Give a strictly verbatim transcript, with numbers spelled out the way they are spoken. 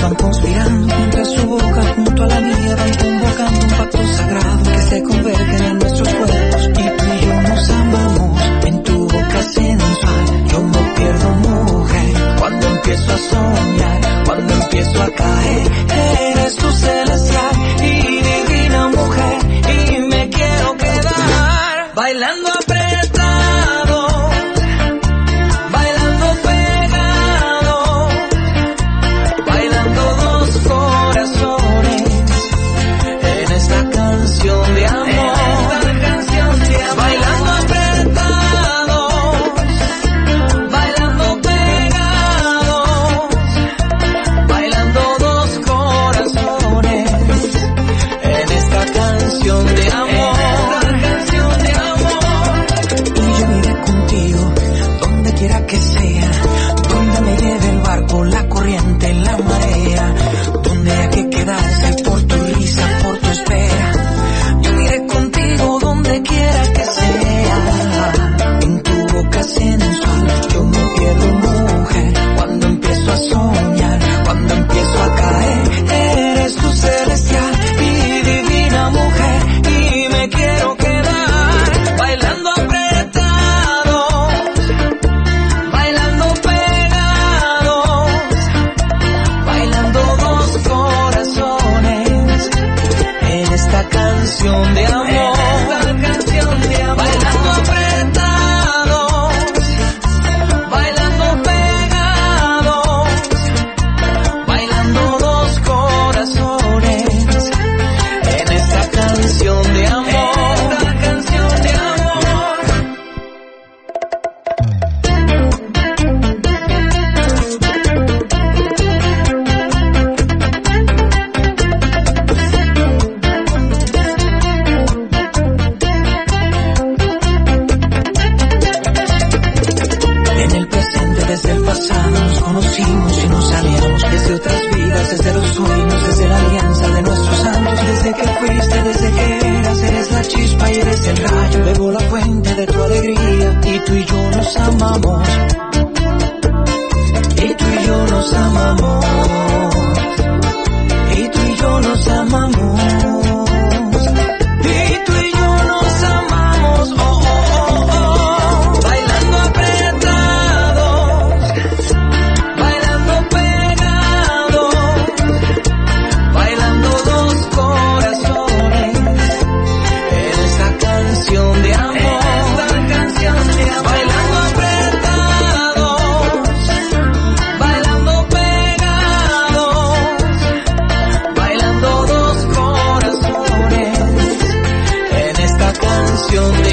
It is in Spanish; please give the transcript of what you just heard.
van conspirando mientras su boca junto a la mía van convocando un pacto sagrado que se convergen en nuestros cuerpos. Y tú y yo nos amamos en tu boca sensual. Yo me pierdo, mujer, cuando empiezo a soñar, cuando empiezo a caer. Eres tu celestial y divina mujer y me quiero quedar bailando apretado, bailando pegado, bailando dos corazones en esta canción de amor. Bailando apretados, bailando pegados, bailando dos corazones en esta canción de amor. Y yo iré contigo donde quiera que sea, donde me lleve el barco, la corriente, la marea, donde haya que quedarse por tu risa, por tu espera. Yo iré contigo donde quiera que sea, en tu boca sensual. Yo me pierdo, mujer, cuando empiezo a soñar, cuando empiezo a caer. Eres tu celestial y divina mujer y me quiero quedar bailando apretados, bailando pegados, bailando dos corazones en esta canción de amor. Bailando apretados, bailando pegados, bailando dos corazones en esta canción de amor. Esta canción de amor. En el presente, desde el pasado, nos conocimos y nos aliamos. Desde otras vidas, desde los sueños, desde la alianza de nuestros santos. Desde que fuiste, desde que eras, eres la chispa y eres el rayo. Bebo la fuente de tu alegría y tú y yo nos amamos. Y tú y yo nos amamos. Y tú y yo nos amamos. Y tú y yo nos amamos. Oh, oh, oh, oh. Bailando apretados, bailando pegados, bailando dos corazones en esta canción de amor. Bailando apretados, bailando pegados, bailando dos corazones en esta canción de